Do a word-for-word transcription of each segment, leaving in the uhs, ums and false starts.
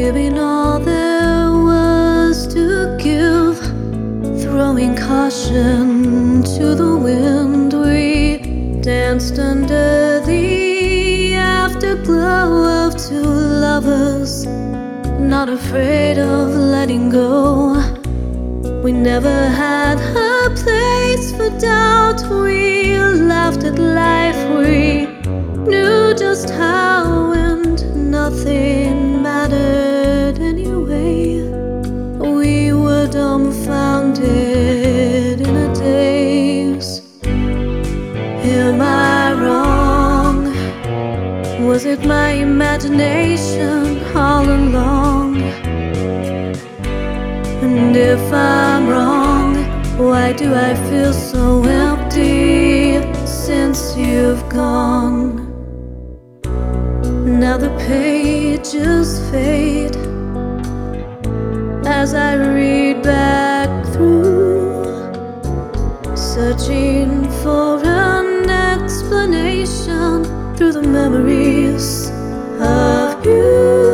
giving all there was to give, throwing caution to the wind. We danced under the afterglow of two lovers, not afraid of letting go. We never had a place for doubt. We laughed at life. We knew just how, and nothing mattered anyway. We were dumbfounded in a daze. Am I wrong? Was it my imagination all along? And if I'm wrong, why do I feel so empty since you've gone? Now the pages fade as I read back through, searching for an explanation through the memories of you.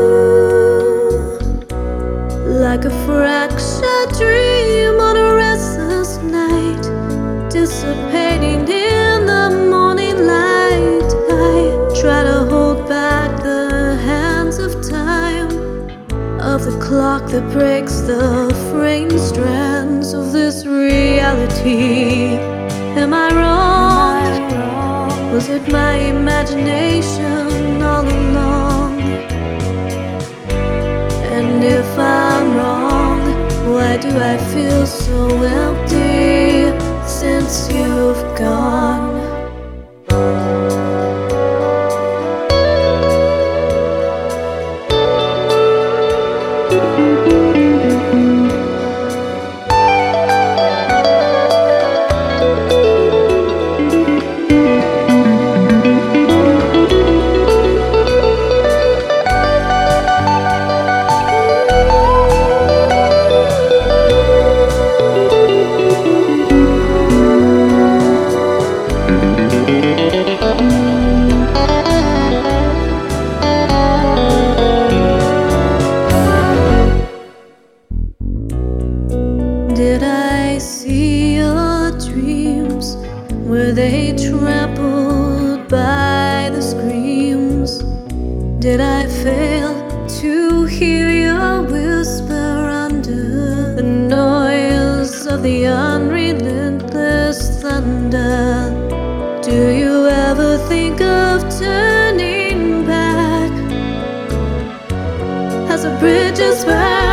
Like a fractured dream on a restless night, dissipating in the morning light. I try to hold back the hands of time, of the clock that breaks the fraying strands of this reality. Am I wrong? Am I wrong? Was it my imagination all along? And if I'm wrong, why do I feel so empty since you've gone? Did I see your dreams? Were they trampled by the screams? Did I fail to hear your whisper under the noise of the unrelentless thunder? Do you ever think of turning back as the bridges burn?